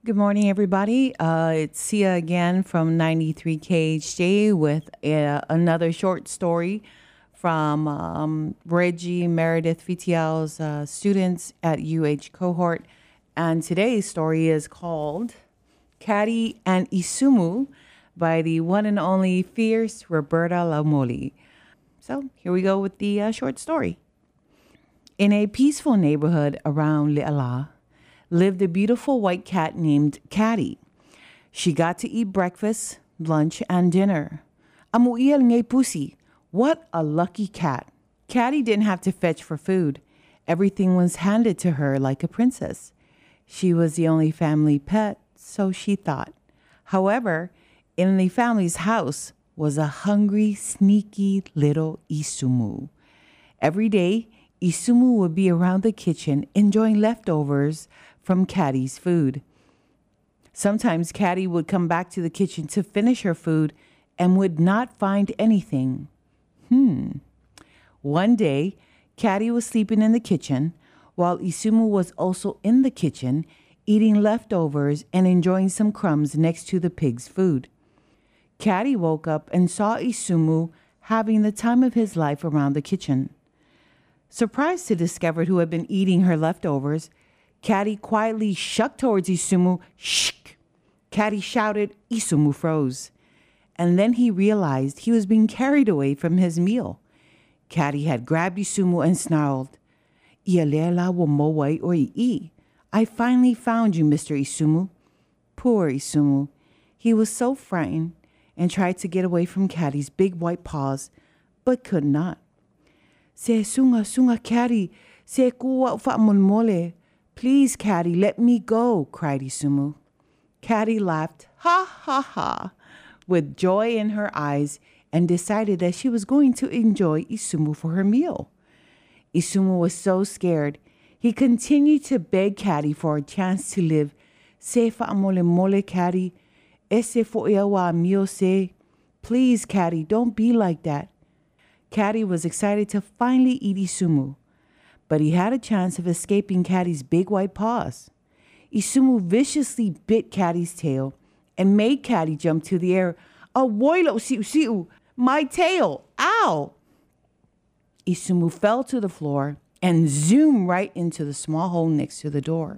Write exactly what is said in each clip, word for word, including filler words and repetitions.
Good morning, everybody. Uh, it's Sia again from ninety-three K H J with uh, another short story from um, Reggie Meredith Vitial's uh, students at U H cohort. And today's story is called Caddy and Isumu by the one and only fierce Roberta Lamoli. So here we go with the uh, short story. In a peaceful neighborhood around Le'ala, lived a beautiful white cat named Caddy. She got to eat breakfast, lunch, and dinner. Amuiel ngay pusi. What a lucky cat. Caddy didn't have to fetch for food. Everything was handed to her like a princess. She was the only family pet, so she thought. However, in the family's house was a hungry, sneaky little Isumu. Every day, Isumu would be around the kitchen enjoying leftovers from Caddy's food. Sometimes Caddy would come back to the kitchen to finish her food and would not find anything. Hmm. One day, Caddy was sleeping in the kitchen while Isumu was also in the kitchen eating leftovers and enjoying some crumbs next to the pig's food. Caddy woke up and saw Isumu having the time of his life around the kitchen. Surprised to discover who had been eating her leftovers, Caddy quietly shucked towards Isumu. Shh! Caddy shouted. Isumu froze. And then he realized he was being carried away from his meal. Caddy had grabbed Isumu and snarled, Ialela wo mowai o i. I finally found you, Mister Isumu. Poor Isumu. He was so frightened and tried to get away from Caddy's big white paws, but could not. Se sunga sunga Caddy, se kuwa fa mulmole. Please, Caddy, let me go, cried Isumu. Caddy laughed, ha ha ha, with joy in her eyes and decided that she was going to enjoy Isumu for her meal. Isumu was so scared. He continued to beg Caddy for a chance to live. Se fa mole mole, Caddy. Ese fo wa mio se. Please, Caddy, don't be like that. Caddy was excited to finally eat Isumu, but he had a chance of escaping Caddy's big white paws. Isumu viciously bit Caddy's tail and made Caddy jump to the air. Awoilo siu siu, my tail, ow! Isumu fell to the floor and zoomed right into the small hole next to the door.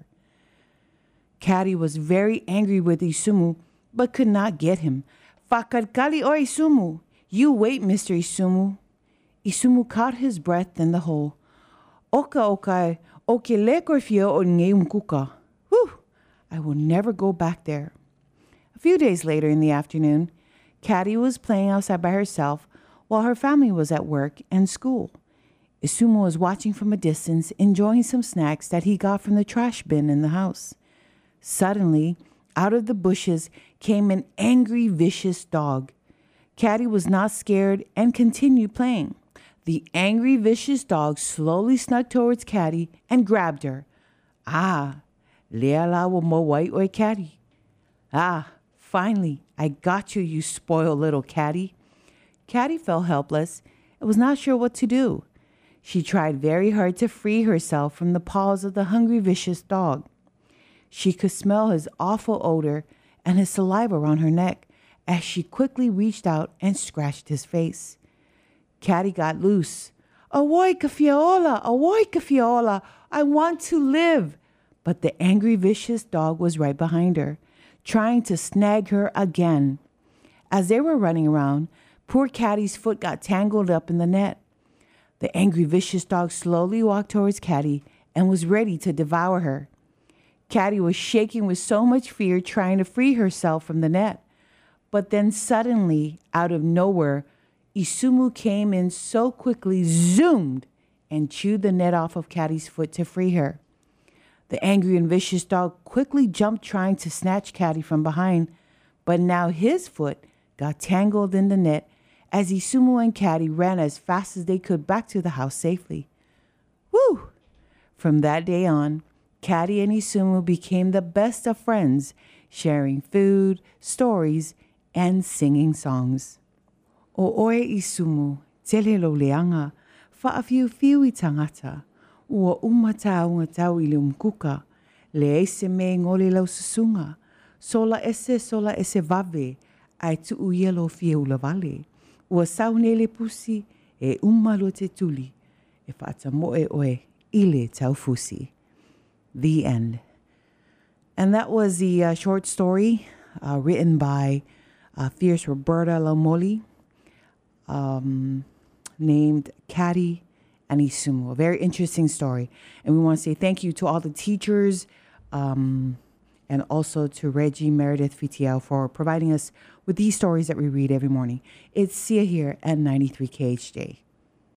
Caddy was very angry with Isumu, but could not get him. Fakarkali o Isumu, you wait, Mister Isumu. Isumu caught his breath in the hole. Oka oka, oke lekorfio o ngeum kuka. Whew, I will never go back there. A few days later in the afternoon, Caddy was playing outside by herself while her family was at work and school. Isumu was watching from a distance, enjoying some snacks that he got from the trash bin in the house. Suddenly, out of the bushes came an angry, vicious dog. Caddy was not scared and continued playing. The angry, vicious dog slowly snuck towards Caddy and grabbed her. Ah, leala wo mo wai oi Caddy. Ah, finally, I got you, you spoiled little Caddy. Caddy felt helpless and was not sure what to do. She tried very hard to free herself from the paws of the hungry, vicious dog. She could smell his awful odor and his saliva around her neck as she quickly reached out and scratched his face. Caddy got loose. Awoi kafiola, awoi kafiola, I want to live. But the angry, vicious dog was right behind her, trying to snag her again. As they were running around, poor Caddy's foot got tangled up in the net. The angry, vicious dog slowly walked towards Caddy and was ready to devour her. Caddy was shaking with so much fear, trying to free herself from the net. But then suddenly, out of nowhere, Isumu came in so quickly, zoomed, and chewed the net off of Caddy's foot to free her. The angry and vicious dog quickly jumped, trying to snatch Caddy from behind, but now his foot got tangled in the net as Isumu and Caddy ran as fast as they could back to the house safely. Woo! From that day on, Caddy and Isumu became the best of friends, sharing food, stories, and singing songs. O oe Isumu, tele lo leanga, whaafiu fiu I tangata, ua umata unga tau I le umkuka, Le ese me ngole lau susunga. Sola ese, sola ese vave. Ai tu uyelo fie ula vale. Ua saunele pusi e umalo te tuli. E whaata moe oe ile taufusi. The end. And that was the uh, short story uh, written by uh, Fierce Roberta Laumoli, um, named Caddy and Isumu. A very interesting story. And we want to say thank you to all the teachers um, and also to Reggie Meredith Fitiel for providing us with these stories that we read every morning. It's Sia here at ninety-three K H J.